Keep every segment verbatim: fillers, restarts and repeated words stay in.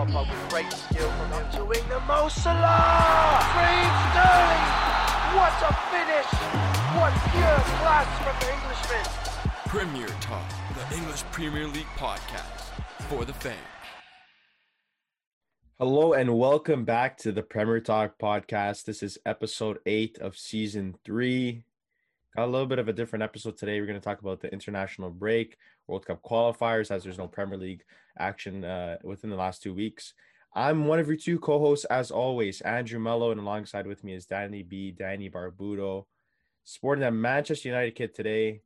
stopper with great skill from him. Doing the Mo Salah! Raheem Sterling! What a finish! What pure class from the Englishman! Premier Talk, the English Premier League podcast for the fans. Hello and welcome back to the Premier Talk podcast. This is episode eight of season three. Got a little bit of a different episode today. We're going to talk about the international break, World Cup qualifiers, as there's no Premier League action uh, within the last two weeks. I'm one of your two co-hosts, as always, Andrew Mello, and alongside with me is Danny B, Danny Barbudo, sporting a Manchester United kit today.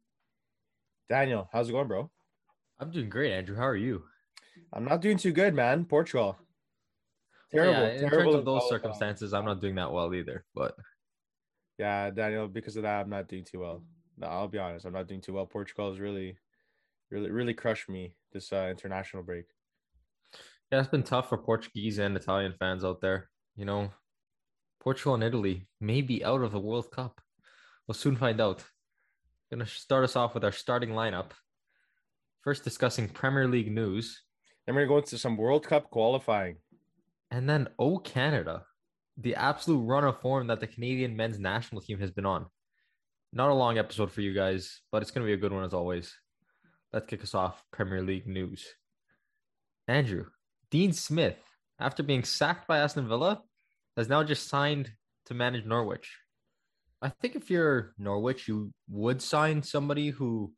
Daniel, how's it going, bro? I'm doing great, Andrew. How are you? I'm not doing too good, man. Portugal. Terrible. Yeah, in terrible terms of those qualifying. circumstances, I'm not doing that well either. But Yeah, Daniel, because of that, I'm not doing too well. No, I'll be honest. I'm not doing too well. Portugal has really, really, really crushed me this uh, international break. yeah, it's been tough for Portuguese and Italian fans out there. You know, Portugal and Italy may be out of the World Cup. We'll soon find out. Going to start us off with our starting lineup. First, discussing Premier League news. Then we're going to go into some World Cup qualifying. And then, oh, Canada. The absolute run of form that the Canadian men's national team has been on. Not a long episode for you guys, but it's going to be a good one as always. Let's kick us off. Premier League news. Andrew, Dean Smith, after being sacked by Aston Villa, has now just signed to manage Norwich. I think if you're Norwich, you would sign somebody who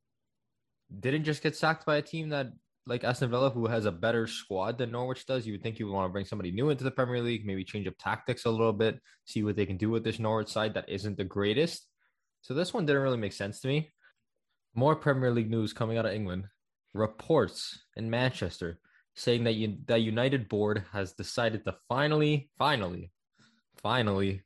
didn't just get sacked by a team that like Aston Villa, who has a better squad than Norwich does. You would think you would want to bring somebody new into the Premier League, maybe change up tactics a little bit, see what they can do with this Norwich side that isn't the greatest. So this one didn't really make sense to me. More Premier League news coming out of England. Reports in Manchester saying that you, the United board has decided to finally, finally, finally,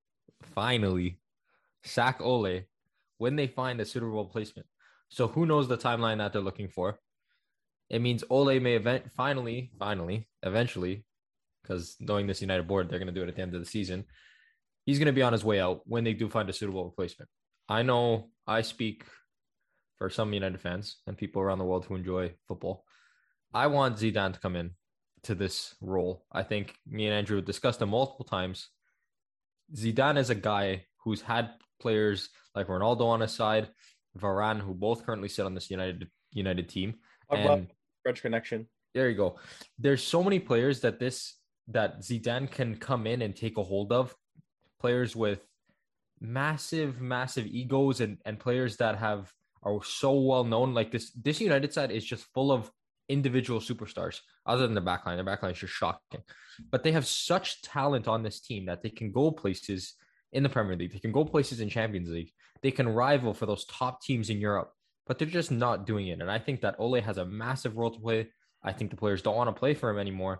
finally sack Ole when they find a suitable replacement. So who knows the timeline that they're looking for? It means Ole may event finally, finally, eventually, because knowing this United board, they're going to do it at the end of the season. He's going to be on his way out when they do find a suitable replacement. I know I speak for some United fans and people around the world who enjoy football. I want Zidane to come in to this role. I think me and Andrew discussed him multiple times. Zidane is a guy who's had players like Ronaldo on his side, Varane, who both currently sit on this United United team. And French connection. There you go. There's so many players that this that Zidane can come in and take a hold of. Players with massive, massive egos and, and players that have are so well known. Like this, this United side is just full of individual superstars, other than the backline. The backline is just shocking. But they have such talent on this team that they can go places in the Premier League. They can go places in Champions League. They can rival for those top teams in Europe. But they're just not doing it. And I think that Ole has a massive role to play. I think the players don't want to play for him anymore.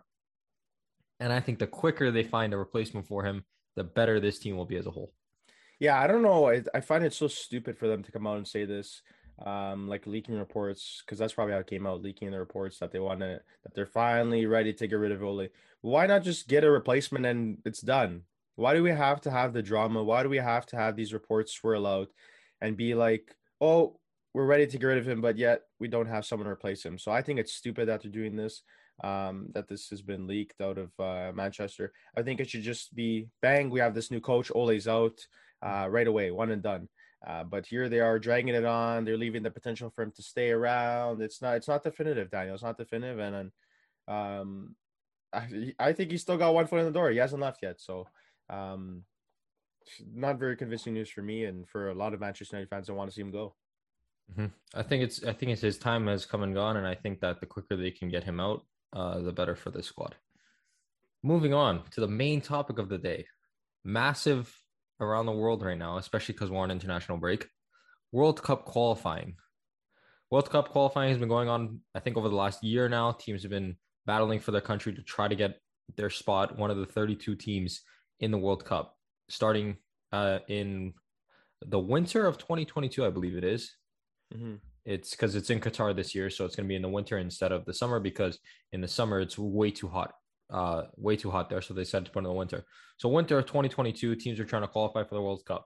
And I think the quicker they find a replacement for him, the better this team will be as a whole. Yeah, I don't know. I, I find it so stupid for them to come out and say this, um, like leaking reports, because that's probably how it came out, leaking the reports that they want to, that they're finally ready to get rid of Ole. Why not just get a replacement and it's done? Why do we have to have the drama? Why do we have to have these reports swirl out and be like, oh, we're ready to get rid of him, but yet we don't have someone to replace him. So I think it's stupid that they're doing this, um, that this has been leaked out of uh, Manchester. I think it should just be, bang, we have this new coach, Ole's out uh, right away, one and done. Uh, but here they are dragging it on. They're leaving the potential for him to stay around. It's not it's not definitive, Daniel. It's not definitive. And um, I, I think he's still got one foot in the door. He hasn't left yet. So um, not very convincing news for me and for a lot of Manchester United fans that want to see him go. Mm-hmm. I think it's I think it's his time has come and gone, and I think that the quicker they can get him out, uh, the better for this squad. Moving on to the main topic of the day, massive around the world right now, especially because we're on international break. World Cup qualifying. World Cup qualifying has been going on, I think, over the last year now. Teams have been battling for their country to try to get their spot, one of the thirty-two teams in the World Cup, starting uh, in the winter of twenty twenty-two, I believe it is. Mm-hmm. It's because it's in Qatar this year, so it's going to be in the winter instead of the summer, because in the summer it's way too hot, uh, way too hot there. So they decided to put in the winter. So winter of twenty twenty-two, teams are trying to qualify for the World Cup.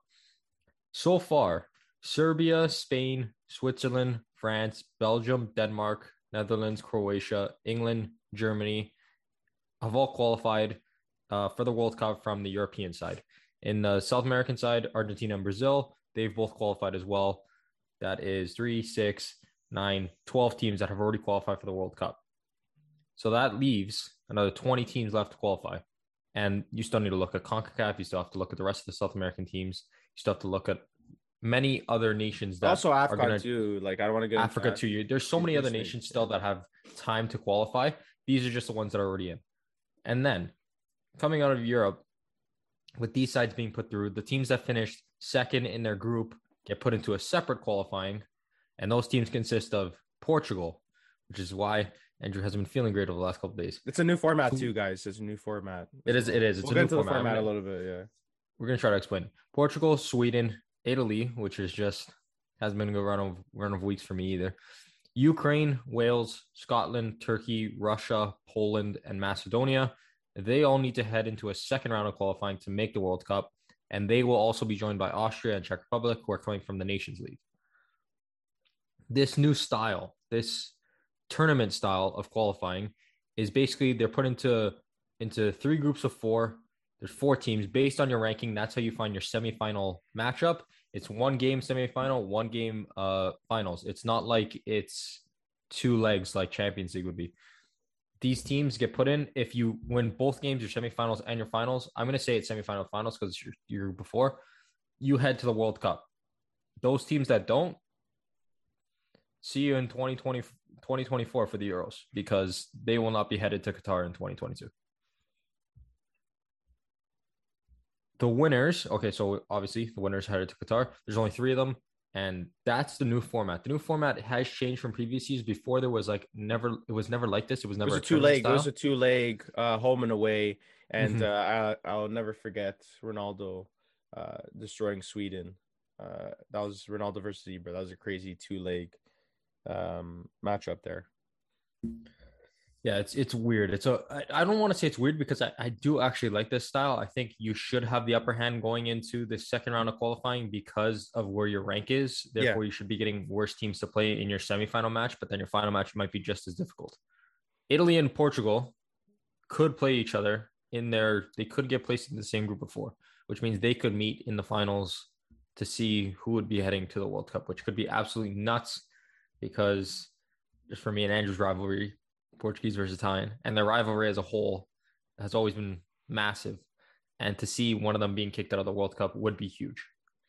So far, Serbia, Spain, Switzerland, France, Belgium, Denmark, Netherlands, Croatia, England, Germany, have all qualified uh, for the World Cup from the European side. In the South American side, Argentina and Brazil, they've both qualified as well. That is three, six, nine, twelve teams that have already qualified for the World Cup. So that leaves another twenty teams left to qualify. And you still need to look at CONCACAF. You still have to look at the rest of the South American teams. You still have to look at many other nations that Also, are Africa gonna, too. Like I don't want to get Africa too. There's so many other These nations things, still yeah. that have time to qualify. These are just the ones that are already in. And then coming out of Europe, with these sides being put through, the teams that finished second in their group get put into a separate qualifying. And those teams consist of Portugal, which is why Andrew hasn't been feeling great over the last couple of days. It's a new format too, guys. It's a new format. It is. It is. It's We'll a get new into the format. format a We're little bit. Yeah. We're gonna try to explain Portugal, Sweden, Italy, which is just hasn't been a good run of run of weeks for me either. Ukraine, Wales, Scotland, Turkey, Russia, Poland, and Macedonia. They all need to head into a second round of qualifying to make the World Cup, and they will also be joined by Austria and Czech Republic, who are coming from the Nations League. This new style, this tournament style of qualifying, is basically they're put into into three groups of four. There's four teams based on your ranking. That's how you find your semifinal matchup. It's one game semifinal, one game uh finals. It's not like it's two legs like Champions League would be. These teams get put in. If you win both games, your semifinals and your finals, I'm going to say it's semifinal finals because it's your, your before, you head to the World Cup. Those teams that don't, see you in twenty twenty, twenty twenty-four for the Euros because they will not be headed to Qatar in twenty twenty-two. The winners, okay, so obviously the winners headed to Qatar. There's only three of them, and that's the new format. The new format has changed from previous years. Before there was like never, it was never like this. It was It never was a a two tournament leg. It style. was a two leg, uh, home and away, and Mhm. uh, I, I'll never forget Ronaldo uh, destroying Sweden. Uh, that was Ronaldo versus Ibra. That was a crazy two leg um, matchup there. Yeah, it's it's weird. It's a I, I don't want to say it's weird because I, I do actually like this style. I think you should have the upper hand going into the second round of qualifying because of where your rank is. Therefore, Yeah. you should be getting worse teams to play in your semifinal match, but then your final match might be just as difficult. Italy and Portugal could play each other in their they could get placed in the same group of four, which means they could meet in the finals to see who would be heading to the World Cup, which could be absolutely nuts because just for me and Andrew's rivalry, Portuguese versus Italian, and their rivalry as a whole has always been massive. And to see one of them being kicked out of the World Cup would be huge.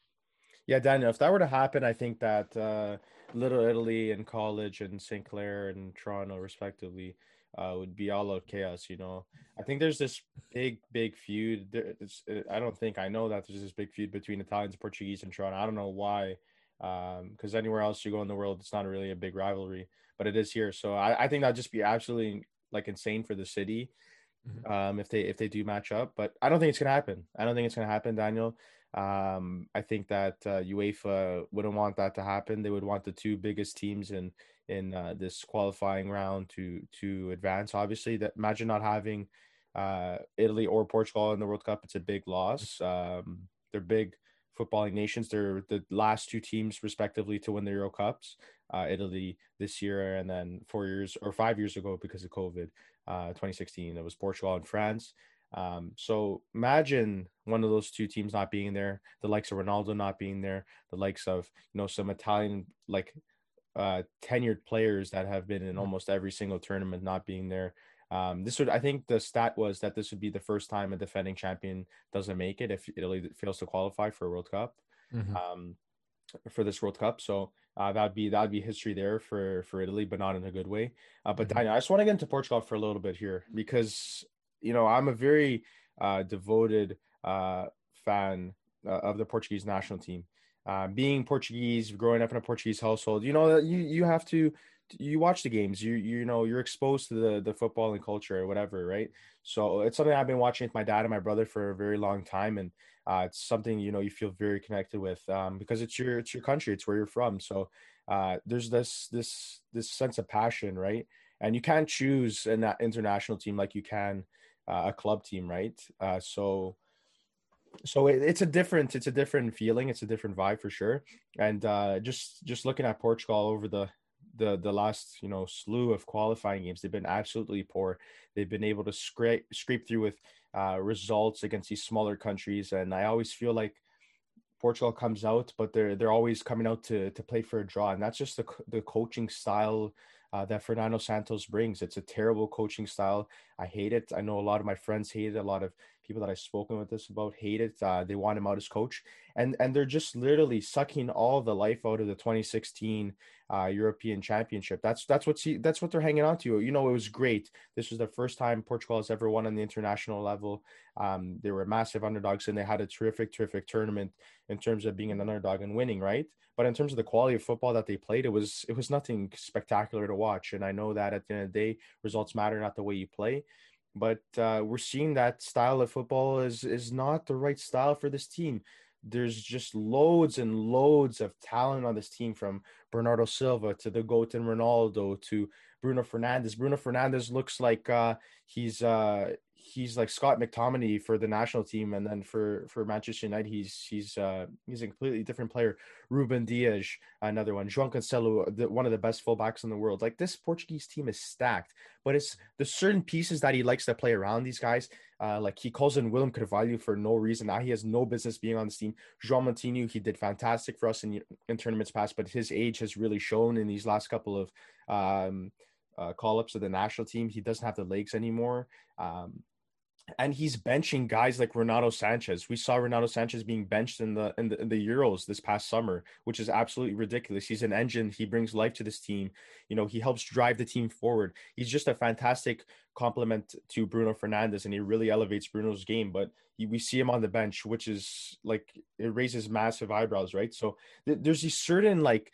Yeah, Daniel, if that were to happen, I think that uh, Little Italy and College and Saint Clair and Toronto, respectively, uh, would be all out chaos. You know, I think there's this big, big feud. There, it's, I don't think I know that there's this big feud between Italians, Portuguese, and Toronto. I don't know why, because um, anywhere else you go in the world, it's not really a big rivalry, but it is here. So I, I think that'd just be absolutely like insane for the city. Mhm. Um, if they if they do match up, but I don't think it's gonna happen. I don't think it's gonna happen, Daniel. Um, I think that uh, UEFA wouldn't want that to happen. They would want the two biggest teams in in uh, this qualifying round to to advance. Obviously, that imagine not having uh, Italy or Portugal in the World Cup. It's a big loss. Um, they're big footballing nations. They're the last two teams, respectively, to win the Euro Cups. Uh, Italy this year, and then four years or five years ago because of COVID, uh, twenty sixteen, it was Portugal and France. Um, so imagine one of those two teams not being there, the likes of Ronaldo not being there, the likes of, you know, some Italian, like uh, tenured players that have been in almost every single tournament not being there. Um, this would, I think the stat was that this would be the first time a defending champion doesn't make it if Italy fails to qualify for a World Cup. Mhm. Um, for this World Cup. So uh, that'd be that'd be history there for for Italy, but not in a good way. Uh, but Mhm. Daniel, I just want to get into Portugal for a little bit here because you know I'm a very uh, devoted uh, fan uh, of the Portuguese national team. Uh, being Portuguese, growing up in a Portuguese household, you know you you have to you watch the games. You you know you're exposed to the the football and culture or whatever, right? So it's something I've been watching with my dad and my brother for a very long time, and uh, it's something you know you feel very connected with um, because it's your it's your country, it's where you're from. So uh, there's this this this sense of passion, right? And you can't choose an international team like you can uh, a club team, right? Uh, so so it, it's a different it's a different feeling, it's a different vibe for sure. And uh, just just looking at Portugal over the the the last you know slew of qualifying games, they've been absolutely poor. They've been able to scrape scrape through with uh, results against these smaller countries, and I always feel like Portugal comes out, but they're they're always coming out to to play for a draw, and that's just the the coaching style uh, that Fernando Santos brings. It's a terrible coaching style. I hate it. I know a lot of my friends hate it. A lot of people that I've spoken with this about hate it. Uh, they want him out as coach, and and they're just literally sucking all the life out of the twenty sixteen uh, European Championship. That's that's what see, that's what they're hanging on to. You know, it was great. This was the first time Portugal has ever won on the international level. Um, they were massive underdogs, and they had a terrific, terrific tournament in terms of being an underdog and winning, right? But in terms of the quality of football that they played, it was it was nothing spectacular to watch. And I know that at the end of the day, results matter, not the way you play. But uh, we're seeing that style of football is is not the right style for this team. There's just loads and loads of talent on this team, from Bernardo Silva to the GOAT and Ronaldo to Bruno Fernandes. Bruno Fernandes looks like uh, he's uh, he's like Scott McTominay for the national team, and then for, for Manchester United, he's he's uh, he's a completely different player. Ruben Dias, another one. João Cancelo, the, one of the best fullbacks in the world. Like, this Portuguese team is stacked, but it's the certain pieces that he likes to play around these guys. Uh, like, he calls in William Carvalho for no reason. Now he has no business being on this team. João Moutinho, he did fantastic for us in, in tournaments past, but his age has really shown in these last couple of um, uh, call-ups of the national team. He doesn't have the legs anymore. Um, and he's benching guys like Renato Sanchez. We saw Renato Sanchez being benched in the, in the in the Euros this past summer, which is absolutely ridiculous. He's an engine. He brings life to this team. You know, he helps drive the team forward. He's just a fantastic complement to Bruno Fernandes, and he really elevates Bruno's game. But he, we see him on the bench, which is like, it raises massive eyebrows, right? So th- there's these certain like.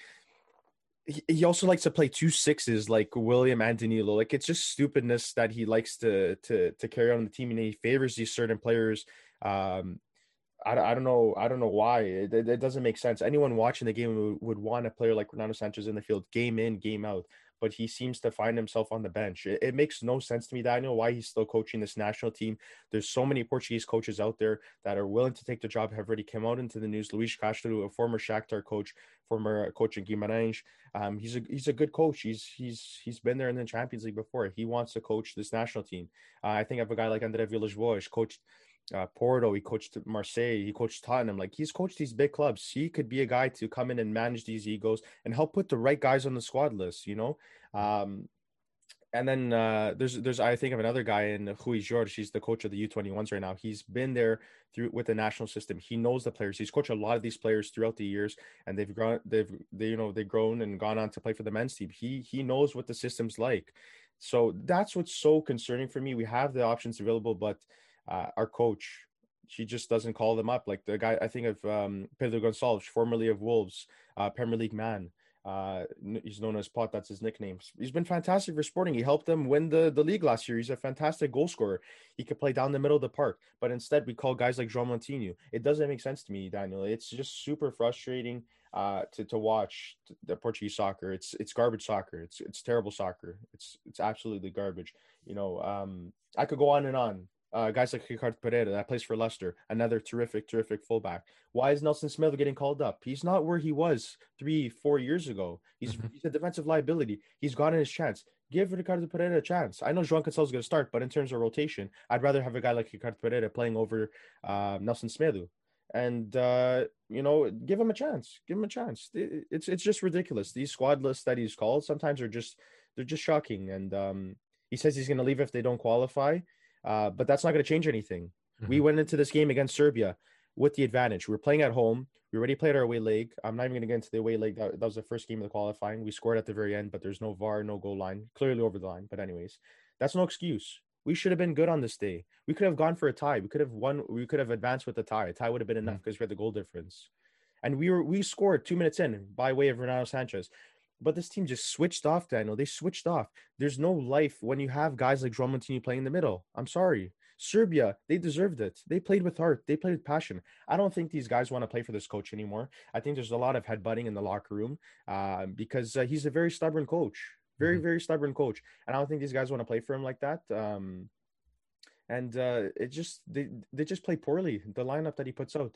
He also likes to play two sixes like William and Danilo. Like, it's just stupidness that he likes to to to carry on the team, and he favors these certain players. Um, I, I don't know. I don't know why. It, it, it doesn't make sense. Anyone watching the game would, would want a player like Renato Sanchez in the field, game in, game out. But he seems to find himself on the bench. It, it makes no sense to me, Daniel, why he's still coaching this national team. There's so many Portuguese coaches out there that are willing to take the job, have already come out into the news. Luis Castro, a former Shakhtar coach, former coach in Guimarães. Um, he's a he's a good coach. He's he's he's been there in the Champions League before. He wants to coach this national team. Uh, I think I have a guy like André Villas-Boas, coached uh, Porto. He coached Marseille. He coached Tottenham. Like, he's coached these big clubs. He could be a guy to come in and manage these egos and help put the right guys on the squad list, you know? Um, and then uh, there's there's I think of another guy in Rui Jorge. He's the coach of the U twenty-ones right now. He's been there through with the national system. He knows the players. He's coached a lot of these players throughout the years, and they've grown. They've they you know they've grown and gone on to play for the men's team. He he knows what the system's like. So that's what's so concerning for me. We have the options available, but uh, our coach, he just doesn't call them up. Like the guy, I think of um, Pedro Gonçalves, formerly of Wolves, uh, Premier League man. Uh, he's known as Pot. That's his nickname. He's been fantastic for Sporting. He helped them win the, the league last year. He's a fantastic goal scorer. He could play down the middle of the park. But instead, we call guys like João Moutinho. It doesn't make sense to me, Daniel. It's just super frustrating uh, to to watch the Portuguese soccer. It's it's garbage soccer. It's it's terrible soccer. It's it's absolutely garbage. You know, um, I could go on and on. Uh, guys like Ricardo Pereira that plays for Leicester, another terrific, terrific fullback. Why is Nelson Smith getting called up? He's not where he was three, four years ago. He's mm-hmm. he's a defensive liability. He's gotten his chance. Give Ricardo Pereira a chance. I know João Cancelo is going to start, but in terms of rotation, I'd rather have a guy like Ricardo Pereira playing over uh, Nelson Smith. And, uh, you know, give him a chance. Give him a chance. It, it's it's just ridiculous. These squad lists that he's called sometimes are just, they're just shocking. And um, he says he's going to leave if they don't qualify. Uh, but that's not going to change anything. Mm-hmm. We went into this game against Serbia with the advantage. We were playing at home. We already played our away leg. I'm not even going to get into the away leg. That, that was the first game of the qualifying. We scored at the very end, but there's no V A R, no goal line, clearly over the line. But anyways, that's no excuse. We should have been good on this day. We could have gone for a tie. We could have won. We could have advanced with a tie. A tie would have been enough mm-hmm. because we had the goal difference. And we were we scored two minutes in by way of Renato Sanchez. But this team just switched off, Daniel. They switched off. There's no life when you have guys like João Moutinho playing in the middle. I'm sorry. Serbia, they deserved it. They played with heart. They played with passion. I don't think these guys want to play for this coach anymore. I think there's a lot of headbutting in the locker room uh, because uh, he's a very stubborn coach. Very, mm-hmm. very stubborn coach. And I don't think these guys want to play for him like that. Um, and uh, it just they, they just play poorly, the lineup that he puts out.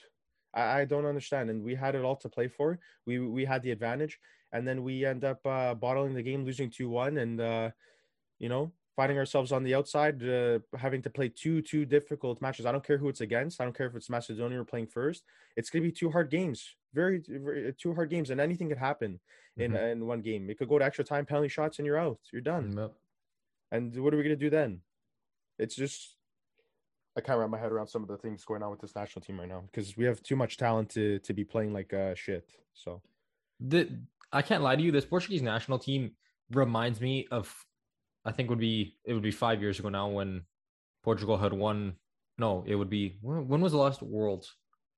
I, I don't understand. And we had it all to play for. We we had the advantage, and then we end up uh, bottling the game, losing two one, and uh, you know, finding ourselves on the outside, uh, having to play two two difficult matches. I don't care who it's against. I don't care if it's Macedonia we're playing first. It's gonna be two hard games, very, very two hard games, and anything could happen in Mhm. in one game. It could go to extra time, penalty shots, and you're out. You're done. Yep. And what are we gonna do then? It's just I can't wrap my head around some of the things going on with this national team right now because we have too much talent to to be playing like uh shit. So The I can't lie to you. This Portuguese national team reminds me of, I think would be it would be five years ago now when Portugal had won. No, it would be when, when was the last Worlds?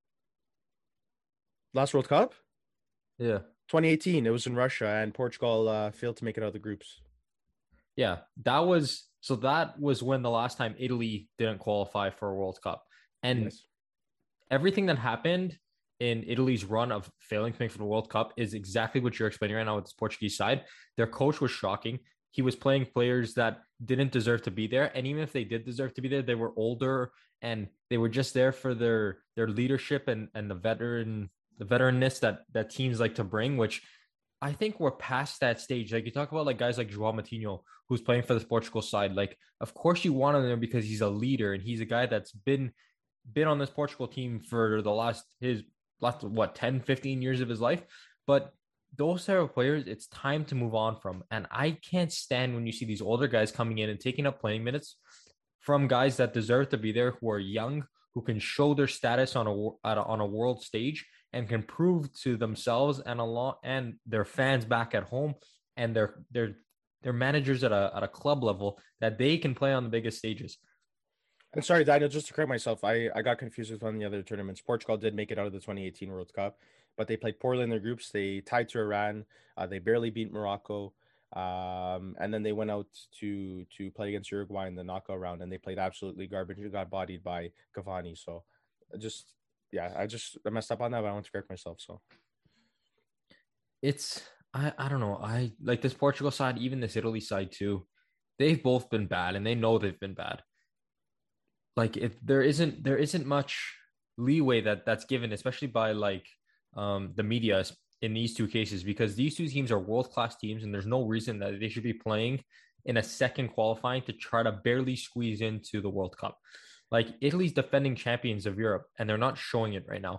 last World Cup, Yeah, twenty eighteen, it was in Russia, and Portugal uh, failed to make it out of the groups. yeah. That was so. That was when the last time Italy didn't qualify for a World Cup, and Yes. everything that happened in Italy's run of failing to make for the World Cup is exactly what you're explaining right now with this Portuguese side. Their coach was shocking. He was playing players that didn't deserve to be there, and even if they did deserve to be there, they were older and they were just there for their their leadership and and the veteran the veteranness that that teams like to bring, which I think we're past that stage. Like you talk about like guys like João Moutinho, who's playing for this Portugal side. Like, of course you want him there because he's a leader and he's a guy that's been been on this Portugal team for the last his last what ten, fifteen years of his life. But those type of players, it's time to move on from. And I can't stand when you see these older guys coming in and taking up playing minutes from guys that deserve to be there, who are young, who can show their status on a, at a on a world stage and can prove to themselves and a lot and their fans back at home and their their their managers at a at a club level that they can play on the biggest stages. I'm sorry, Daniel, just to correct myself, I, I got confused with one of the other tournaments. Portugal did make it out of the twenty eighteen World Cup, but they played poorly in their groups. They tied to Iran. Uh, they barely beat Morocco. Um, and then they went out to to play against Uruguay in the knockout round, and they played absolutely garbage. They got bodied by Cavani. So just, yeah, I just I messed up on that, but I want to correct myself. So It's I I don't know. I like this Portugal side, even this Italy side too. They've both been bad and they know they've been bad. Like if there isn't there isn't much leeway that that's given, especially by like um the media in these two cases, because these two teams are world-class teams and there's no reason that they should be playing in a second qualifying to try to barely squeeze into the World Cup. Like Italy's defending champions of Europe and they're not showing it right now.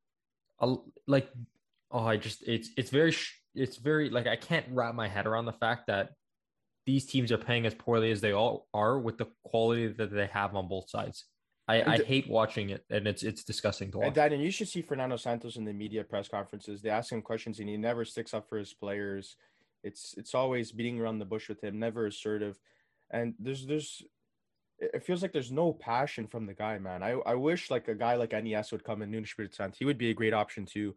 I'll, like oh I just it's it's very it's very like I can't wrap my head around the fact that these teams are playing as poorly as they all are with the quality that they have on both sides. I, I hate watching it, and it's it's disgusting to watch. And Daniel, you should see Fernando Santos in the media press conferences. They ask him questions, and he never sticks up for his players. It's it's always beating around the bush with him, never assertive. And there's there's it feels like there's no passion from the guy, man. I, I wish like a guy like N E S would come in, Nuno Espírito Santo. He would be a great option too.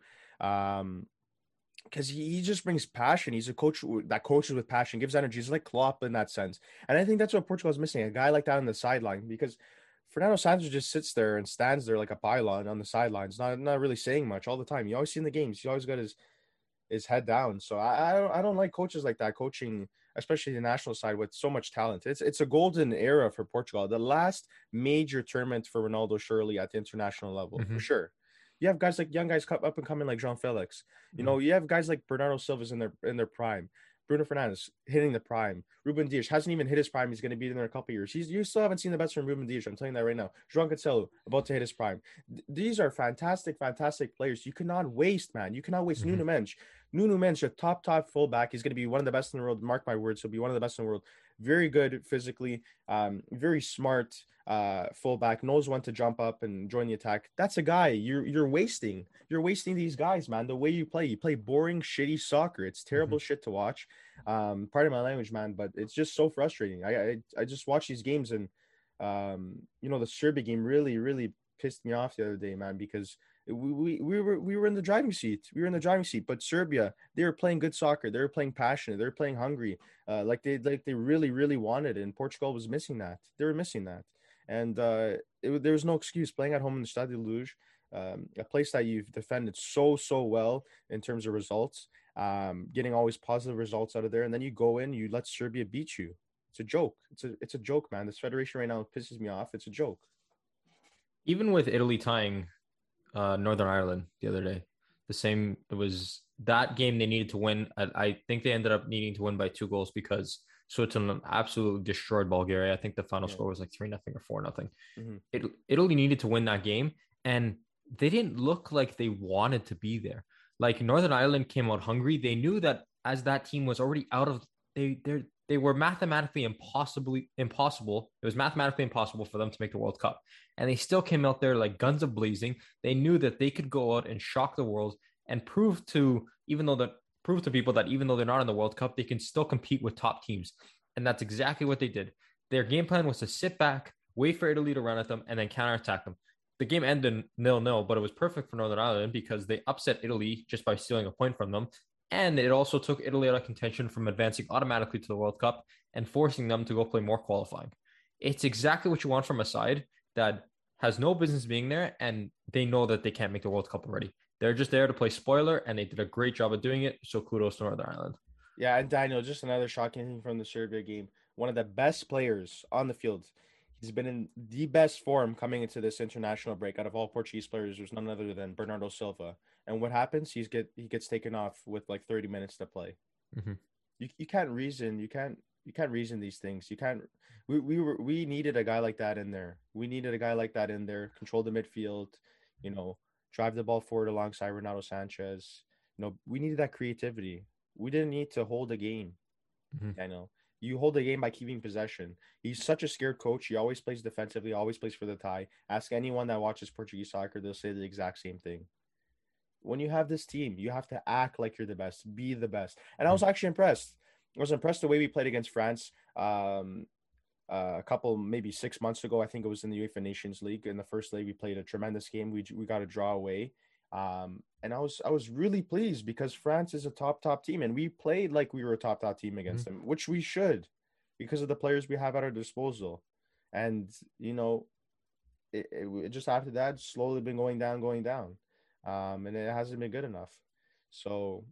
Um, because he, he just brings passion. He's a coach that coaches with passion, gives energy. He's like Klopp in that sense. And I think that's what Portugal is missing, a guy like that on the sideline, because Fernando Santos just sits there and stands there like a pylon on the sidelines, not not really saying much all the time. You always see in the games, he always got his his head down. So I, I don't I don't like coaches like that coaching, especially the national side with so much talent. It's it's a golden era for Portugal. The last major tournament for Ronaldo surely at the international level, Mhm. for sure. You have guys like young guys come up and coming like João Felix. You Mhm. know, you have guys like Bernardo Silva's in their in their prime. Bruno Fernandes hitting the prime. Ruben Dias hasn't even hit his prime. He's going to be in there in a couple of years. He's you still haven't seen the best from Ruben Dias. I'm telling you that right now. João Cancelo about to hit his prime. Th- these are fantastic, fantastic players. You cannot waste, man. You cannot waste. Mhm. Nuno Mendes. Nuno Mendes, a top, top fullback. He's going to be one of the best in the world. Mark my words. He'll be one of the best in the world. Very good physically. Um, very smart. Uh, fullback knows when to jump up and join the attack. That's a guy you're you're wasting. You're wasting these guys, man. The way you play, you play boring, shitty soccer. It's terrible shit to watch. Um, pardon my language, man, but it's just so frustrating. I I, I just watch these games and um, you know, the Serbia game really really pissed me off the other day, man, because we, we we were we were in the driving seat. We were in the driving seat, but Serbia, they were playing good soccer. They were playing passionate. They were playing hungry. Uh, like they like they really really wanted it. And Portugal was missing that. They were missing that. And uh, it, there was no excuse playing at home in the Stade de Luz, um, a place that you've defended so, so well in terms of results, um, getting always positive results out of there. And then you go in, you let Serbia beat you. It's a joke. It's a, it's a joke, man. This federation right now pisses me off. It's a joke. Even with Italy tying, uh, Northern Ireland the other day. The same. It was that game they needed to win. I, I think they ended up needing to win by two goals because Switzerland absolutely destroyed Bulgaria. I think the final yeah. score was like three nothing or four nothing. Mm-hmm. It, Italy needed to win that game, and they didn't look like they wanted to be there. Like Northern Ireland came out hungry. They knew that as that team was already out of they they they were mathematically impossibly impossible. It was mathematically impossible for them to make the World Cup, and they still came out there like guns a blazing. They knew that they could go out and shock the world and prove to even though that prove to people that even though they're not in the World Cup, they can still compete with top teams. And that's exactly what they did. Their game plan was to sit back, wait for Italy to run at them, and then counterattack them. The game ended nil-nil, but it was perfect for Northern Ireland because they upset Italy just by stealing a point from them. And it also took Italy out of contention from advancing automatically to the World Cup and forcing them to go play more qualifying. It's exactly what you want from a side that has no business being there, and they know that they can't make the World Cup already. They're just there to play spoiler, and they did a great job of doing it. So kudos to Northern Ireland. Yeah, and Daniel, just another shocking thing from the Serbia game. One of the best players on the field. He's been in the best form coming into this international break out of all Portuguese players. There's none other than Bernardo Silva. And what happens? He's get he gets taken off with like thirty minutes to play. Mm-hmm. You you can't reason. You can't you can't reason these things. You can't. We we were we needed a guy like that in there. We needed a guy like that in there. Control the midfield. You know, drive the ball forward alongside Renato Sanchez. You know, we needed that creativity. We didn't need to hold a game. Mm-hmm. I know. You hold the game by keeping possession. He's such a scared coach. He always plays defensively, always plays for the tie. Ask anyone that watches Portuguese soccer, they'll say the exact same thing. When you have this team, you have to act like you're the best, be the best. And I was actually impressed. I was impressed the way we played against France um, uh, a couple, maybe six months ago. I think it was in the UEFA Nations League. In the first leg, we played a tremendous game. We we got a draw away. Um, and I was I was really pleased because France is a top, top team. And we played like we were a top, top team against mm-hmm. them, which we should because of the players we have at our disposal. And, you know, it, it, it just after that, slowly been going down, going down. Um, and it hasn't been good enough. So,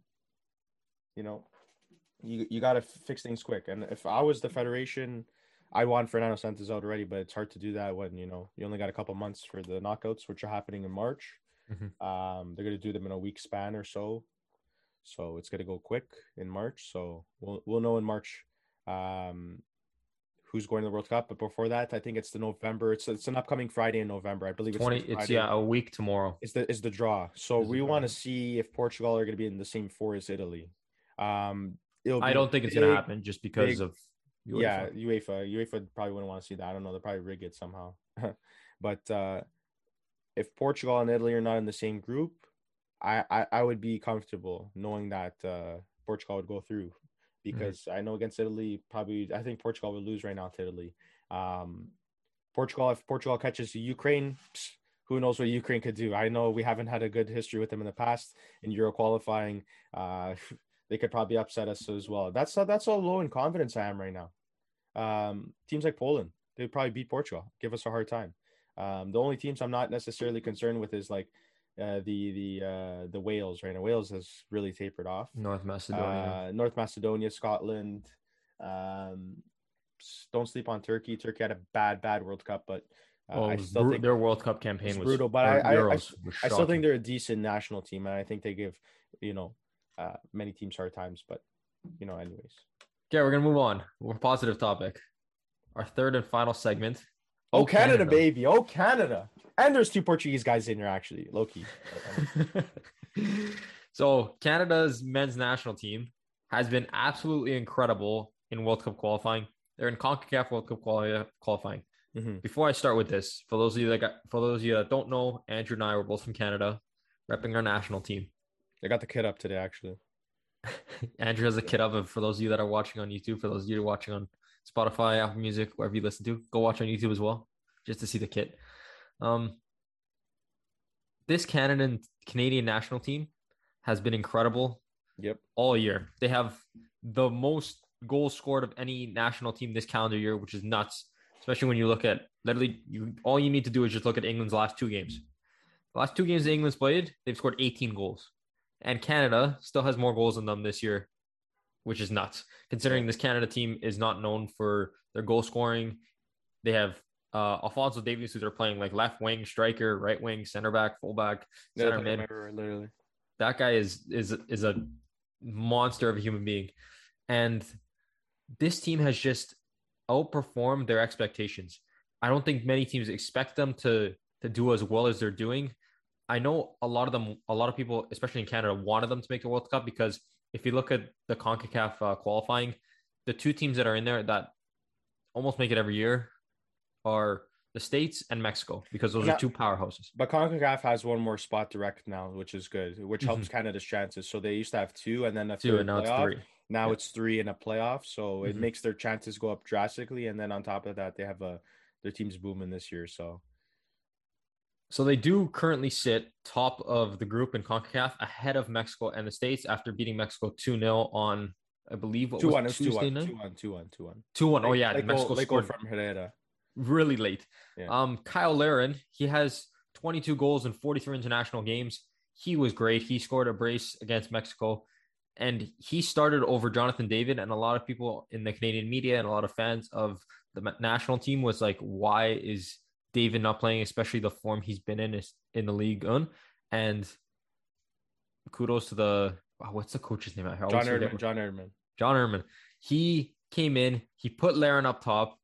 you know, you you got to fix things quick. And if I was the Federation, I want Fernando Santos out already, but it's hard to do that when, you know, you only got a couple months for the knockouts, which are happening in March. Mm-hmm. Um, they're going to do them in a week span or so. So it's going to go quick in March. So we'll we'll know in March um, who's going to the World Cup. But before that, I think it's the November. It's it's an upcoming Friday in November. I believe it's twenty. It's yeah, a week tomorrow. Is the is the draw. So it's we want to see if Portugal are going to be in the same four as Italy. Um, I don't think big, it's going to happen just because big, of UEFA. Yeah, UEFA. UEFA probably wouldn't want to see that. I don't know. They'll probably rig it somehow. But uh, if Portugal and Italy are not in the same group, I, I, I would be comfortable knowing that uh, Portugal would go through because mm-hmm. I know against Italy, probably I think Portugal would lose right now to Italy. Um, Portugal, if Portugal catches Ukraine, psh, who knows what Ukraine could do? I know we haven't had a good history with them in the past in Euro qualifying. Uh, they could probably upset us as well. That's how, that's how low in confidence I am right now. Um, teams like Poland, they'd probably beat Portugal, give us a hard time. Um, the only teams I'm not necessarily concerned with is like uh, the the uh, the Wales right now. Wales has really tapered off. North Macedonia, uh, North Macedonia, Scotland. Um, don't sleep on Turkey. Turkey had a bad bad World Cup, but uh, oh, I still br- think their World Cup campaign was brutal. But I I, I, I still think they're a decent national team, and I think they give you know uh, many teams hard times. But you know, anyways. Yeah, we're gonna move on. We're positive topic. Our third and final segment. Oh, Canada, Canada, baby. Oh, Canada. And there's two Portuguese guys in there, actually. Low-key. So, Canada's men's national team has been absolutely incredible in World Cup qualifying. They're in CONCACAF World Cup quali- qualifying. Mm-hmm. Before I start with this, for those of you that got, for those of you that don't know, Andrew and I were both from Canada, repping our national team. I got the kit up today, actually. Andrew has a kit up. For those of you that are watching on YouTube, for those of you that are watching on Spotify, Apple Music, wherever you listen to, go watch on YouTube as well, just to see the kit. Um, this Canadian Canadian national team has been incredible. Yep, all year. They have the most goals scored of any national team this calendar year, which is nuts. Especially when you look at literally, you all you need to do is just look at England's last two games. The last two games that England's played, they've scored eighteen goals, and Canada still has more goals than them this year, which is nuts. Considering this Canada team is not known for their goal scoring, they have uh, Alfonso Davies, who they're playing like left wing, striker, right wing, center back, fullback, Yeah, center they play mid. everywhere, literally. That guy is is is a monster of a human being, and this team has just outperformed their expectations. I don't think many teams expect them to to do as well as they're doing. I know a lot of them, a lot of people, especially in Canada, wanted them to make the World Cup because if you look at the CONCACAF uh, qualifying, the two teams that are in there that almost make it every year are the States and Mexico because those Yeah. are two powerhouses. But CONCACAF has one more spot direct now, which is good, which helps Mm-hmm. Canada's chances. So they used to have two and then a Two, third and now it's playoff. three. Now Yeah. it's three in a playoff. So it Mhm. makes their chances go up drastically. And then on top of that, they have a their team's booming this year. So So they do currently sit top of the group in CONCACAF ahead of Mexico and the States after beating Mexico two nil on, I believe, what two was one, it's two Tuesday one, night? two one, two one, two one. two one. Oh, yeah. Late Mexico goal, late goal scored from Herrera. really late. Yeah. Um, Kyle Larin, he has twenty-two goals in forty-three international games. He was great. He scored a brace against Mexico, and he started over Jonathan David. And a lot of people in the Canadian media and a lot of fans of the national team was like, why is David not playing, especially the form he's been in is in the league? And kudos to the, what's the coach's name? I always John forget. Erdman. John Erdman. John Erdman. He came in, he put Larin up top,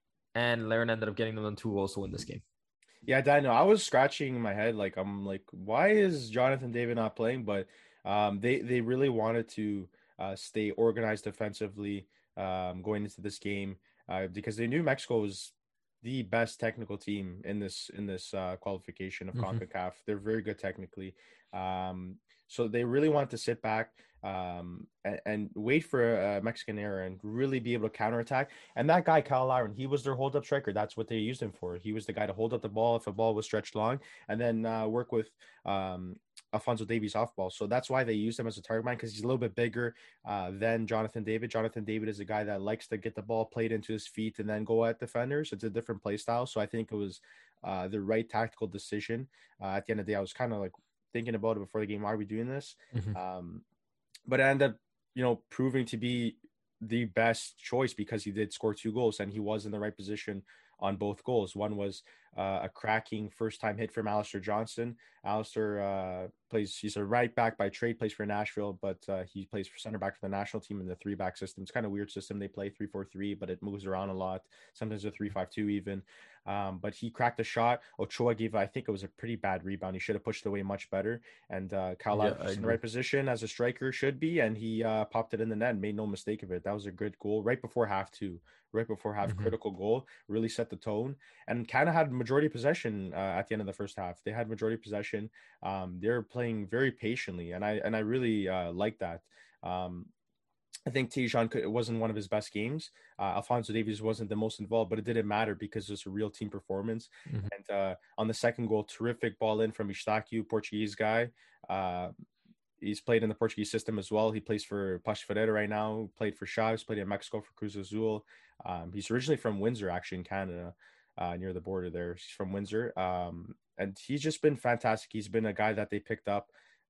and Larin ended up getting them on two goals to win this game. Yeah, Daniel, I was scratching my head. Like, I'm like, why is Jonathan David not playing? But um, they, they really wanted to uh, stay organized defensively um, going into this game uh, because they knew Mexico was the best technical team in this in this uh, qualification of Mhm. CONCACAF. They're very good technically. Um, so they really wanted to sit back um, and, and wait for a Mexican error and really be able to counterattack. And that guy, Kyle Larin, he was their hold-up striker. That's what they used him for. He was the guy to hold up the ball if a ball was stretched long and then uh, work with um, Alfonso Davies off ball. So that's why they used him as a target man because he's a little bit bigger uh, than Jonathan David. Jonathan David is a guy that likes to get the ball played into his feet and then go at defenders. It's a different play style. So I think it was uh, the right tactical decision. Uh, at the end of the day, I was kind of like thinking about it before the game. Why are we doing this? Mhm. Um, but it ended up, you know, proving to be the best choice because he did score two goals and he was in the right position on both goals. One was uh, a cracking first-time hit from Alistair Johnston. Alistair uh, plays, he's a right back by trade, plays for Nashville, but uh, he plays for center back for the national team in the three-back system. It's kind of weird system. They play three four three, but it moves around a lot. Sometimes a three five two even. Um, but he cracked a shot. Ochoa gave, I think it was a pretty bad rebound. He should have pushed away much better. And uh, Kyle Yeah, Larin I was in the agree. right position as a striker should be, and he uh, popped it in the net and made no mistake of it. That was a good goal right before half two. Right before half, Mhm. critical goal, really set the tone. And Canada had majority possession uh, at the end of the first half. They had majority possession. Um, they were playing very patiently, and I and I really uh, like that. Um, I think Tijon it wasn't one of his best games. Uh, Alfonso Davies wasn't the most involved, but it didn't matter because it was a real team performance. Mhm. And uh, on the second goal, terrific ball in from Eustaquio, Portuguese guy. Uh, He's played in the Portuguese system as well. He plays for Paço Ferreira right now, played for Chaves, played in Mexico for Cruz Azul. Um, he's originally from Windsor, actually, in Canada, uh, near the border there. He's from Windsor. Um, and he's just been fantastic. He's been a guy that they picked up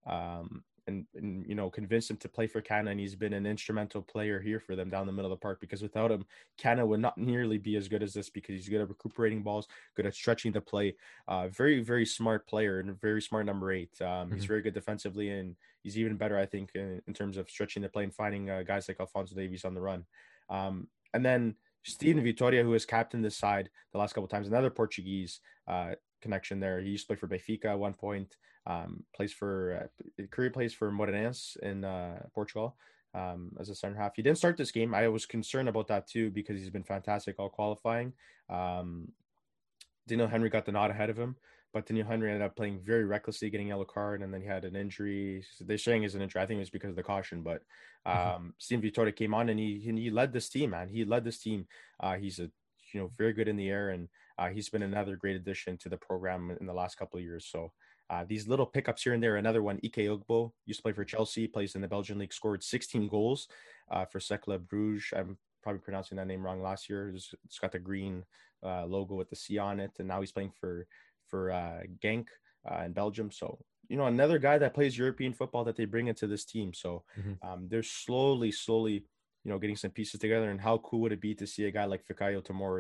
um, and, and, you know, convinced him to play for Canada. And he's been an instrumental player here for them down the middle of the park because without him, Canada would not nearly be as good as this because he's good at recuperating balls, good at stretching the play. Uh, very, very smart player and a very smart number eight. Um, He's Mhm. very good defensively and he's even better, I think, in, in terms of stretching the play and finding uh, guys like Alfonso Davies on the run. Um, and then Steven Vitória, who has captained this side the last couple of times, another Portuguese uh, connection there. He used to play for Benfica at one point, um, plays for, uh, career plays for Moreirense in uh, Portugal um, as a center half. He didn't start this game. I was concerned about that too because he's been fantastic all qualifying. Um, Daniel Henry got the nod ahead of him. But Daniel Henry ended up playing very recklessly, getting a yellow card, and then he had an injury. They're saying it's an injury. I think it was because of the caution. But um, Steven Vitória came on and he and he led this team, man. He led this team. Uh, he's a you know very good in the air, and uh, he's been another great addition to the program in the last couple of years. So uh, these little pickups here and there. Another one, Ike Ugbo, used to play for Chelsea, plays in the Belgian league, scored sixteen goals uh, for Cercle Bruges. I'm probably pronouncing that name wrong last year. It's, it's got the green uh, logo with the C on it, and now he's playing for for uh, Genk uh, in Belgium. So, you know, another guy that plays European football that they bring into this team. So Mhm. um, they're slowly, slowly, you know, getting some pieces together. And how cool would it be to see a guy like Fikayo Tomori,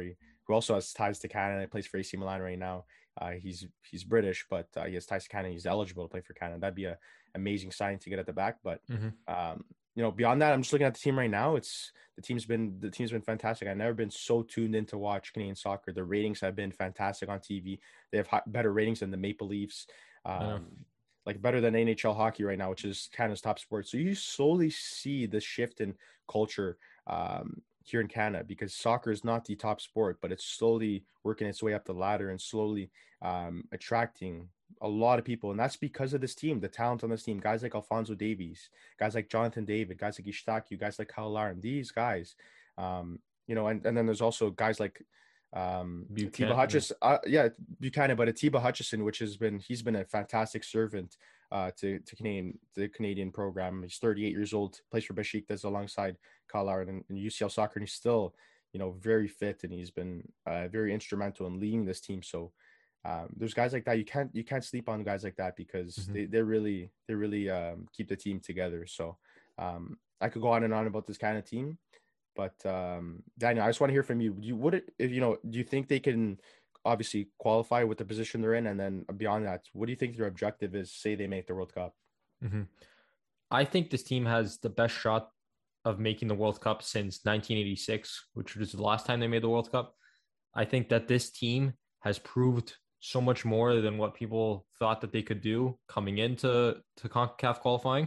who also has ties to Canada. He plays for A C Milan right now. Uh, he's he's British, but uh, he has ties to Canada. He's eligible to play for Canada. That'd be a amazing sign to get at the back. But Mm-hmm. um, you know, beyond that, I'm just looking at the team right now. It's the team's been the team's been fantastic. I've never been so tuned in to watch Canadian soccer. The ratings have been fantastic on T V. They have high, better ratings than the Maple Leafs, um, Yeah. like better than N H L hockey right now, which is Canada's top sport. So you slowly see the shift in culture um, here in Canada, because soccer is not the top sport, but it's slowly working its way up the ladder and slowly um, attracting a lot of people. And that's because of this team, the talent on this team, guys like Alphonso Davies, guys like Jonathan David, guys like Ishtaku, guys like Kyle Larin, these guys, um, you know, and, and then there's also guys like um, Buchanan. Atiba Hutchison, uh, yeah, Buchanan, but Atiba Hutchison, which has been, he's been a fantastic servant uh, to, to Canadian, the Canadian program. He's thirty-eight years old, plays for Besiktas alongside Kyle Larin and, and U C L Soccer. And he's still, you know, very fit, and he's been uh, very instrumental in leading this team. So, Um, there's guys like that. You can't you can't sleep on guys like that, because Mhm. they they really they really um, keep the team together. So um, I could go on and on about this kind of team, but um, Daniel, I just want to hear from you. Do you would it, if you know? Do you think they can obviously qualify with the position they're in, and then beyond that, what do you think their objective is? Say they make the World Cup. Mm-hmm. I think this team has the best shot of making the World Cup since nineteen eighty-six, which was the last time they made the World Cup. I think that this team has proved so much more than what people thought that they could do coming into to CONCACAF qualifying.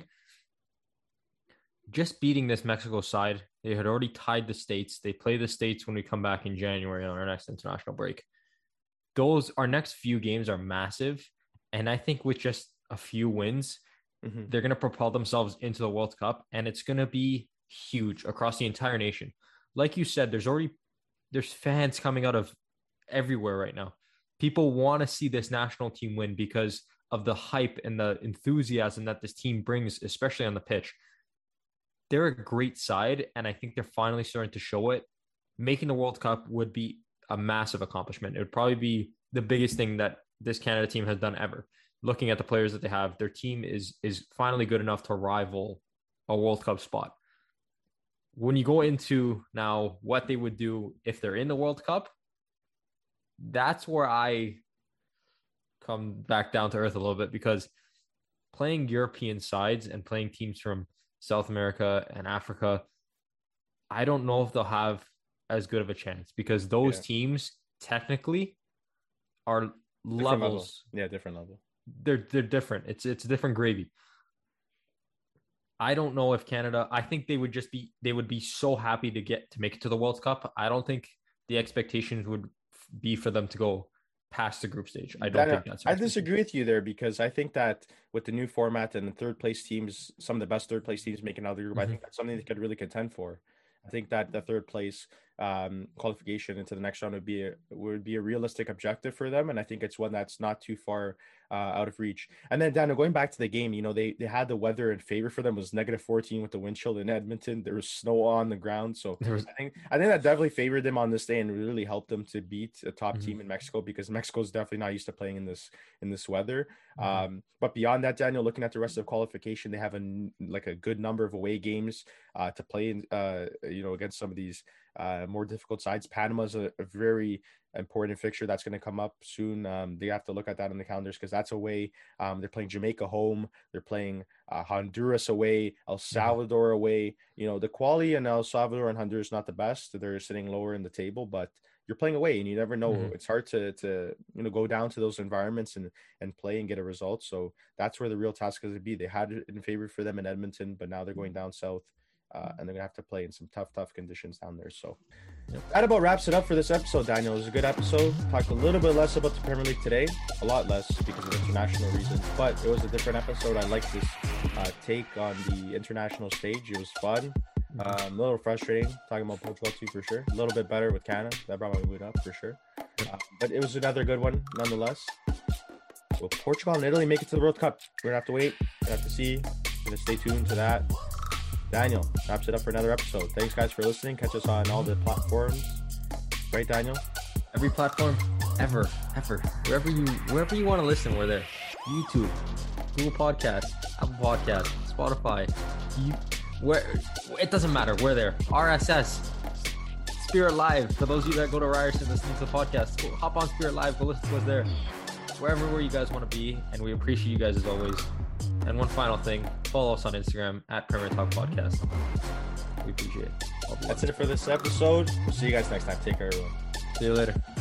Just beating this Mexico side, they had already tied the States. They play the States when we come back in January on our next international break. Those, our next few games are massive. And I think with just a few wins, Mm-hmm. they're going to propel themselves into the World Cup, and it's going to be huge across the entire nation. Like you said, there's already, there's fans coming out of everywhere right now. People want to see this national team win because of the hype and the enthusiasm that this team brings, especially on the pitch. They're a great side, and I think they're finally starting to show it. Making the World Cup would be a massive accomplishment. It would probably be the biggest thing that this Canada team has done ever. Looking at the players that they have, their team is is finally good enough to rival a World Cup spot. When you go into now what they would do if they're in the World Cup, that's where I come back down to earth a little bit, because playing European sides and playing teams from South America and Africa, I don't know if they'll have as good of a chance, because those Yeah. teams technically are Different levels. level. Yeah, different level. They're they're different. It's it's different gravy. I don't know if Canada, I think they would just be they would be so happy to get to make it to the World Cup. I don't think the expectations would be for them to go past the group stage. I don't Daniel, think that's I disagree with you there, because I think that with the new format and the third place teams, some of the best third place teams making out of the group, I Mhm. think that's something they could really contend for. I think that the third place um, qualification into the next round would be a, would be a realistic objective for them, and I think it's one that's not too far uh, out of reach. And then Daniel, going back to the game, you know, they they had the weather in favor for them. It was negative fourteen with the wind chill in Edmonton. There was snow on the ground, so There was- I think I think that definitely favored them on this day and really helped them to beat a top Mhm. team in Mexico, because Mexico is definitely not used to playing in this in this weather. Mhm. Um, but beyond that, Daniel, looking at the rest of the qualification, they have a n- like a good number of away games uh, to play in, uh, you know, against some of these uh, more difficult sides. Panama is a, a very important fixture that's going to come up soon. Um, they have to look at that on the calendars, because that's away. Um, they're playing Jamaica home. They're playing uh, Honduras away, El Salvador away. You know, the quality in El Salvador and Honduras is not the best. They're sitting lower in the table, but you're playing away, and you never know. Mhm. It's hard to to you know go down to those environments and and play and get a result. So that's where the real task is to be. They had it in favor for them in Edmonton, but now they're going down south. Uh, and they're gonna have to play in some tough, tough conditions down there. So Yep. that about wraps it up for this episode, Daniel. It was a good episode. Talked a little bit less about the Premier League today, a lot less because of international reasons, but it was a different episode. I like this uh, take on the international stage. It was fun. Um, a little frustrating talking about Portugal too, for sure. A little bit better with Canada. That brought my mood up for sure. Uh, but it was another good one nonetheless. Will Portugal and Italy make it to the World Cup? We're gonna have to wait. We're gonna have to see. We're gonna stay tuned to that. Daniel wraps it up for another episode. Thanks, guys, for listening. Catch us on all the platforms. Right, Daniel? Every platform ever, ever. Wherever you wherever you want to listen, we're there. YouTube, Google Podcasts, Apple Podcasts, Spotify. You, where it doesn't matter, we're there. R S S, Spirit Live. For those of you that go to Ryerson listening to the podcast, go, hop on Spirit Live. Go listen to us there. Wherever where you guys want to be, and we appreciate you guys as always. And one final thing, follow us on Instagram at Premier Talk Podcast. We appreciate it. That's it for this episode. We'll see you guys next time. Take care, everyone. See you later.